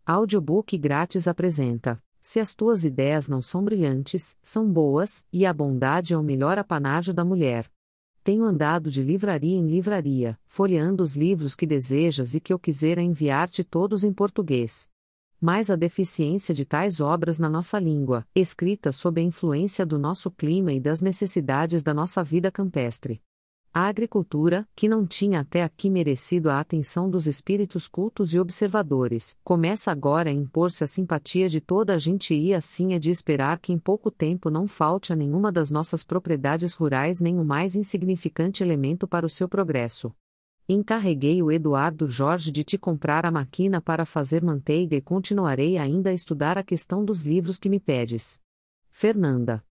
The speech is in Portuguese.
Audiobook grátis apresenta: Se as tuas ideias não são brilhantes, são boas, e a bondade é o melhor apanágio da mulher. Tenho andado de livraria em livraria, folheando os livros que desejas e que eu quisera enviar-te todos em português. Mas a deficiência de tais obras na nossa língua, escritas sob a influência do nosso clima e das necessidades da nossa vida campestre. A agricultura, que não tinha até aqui merecido a atenção dos espíritos cultos e observadores, começa agora a impor-se a simpatia de toda a gente e assim é de esperar que em pouco tempo não falte a nenhuma das nossas propriedades rurais nem o mais insignificante elemento para o seu progresso. Encarreguei o Eduardo Jorge de te comprar a máquina para fazer manteiga e continuarei ainda a estudar a questão dos livros que me pedes. Fernanda.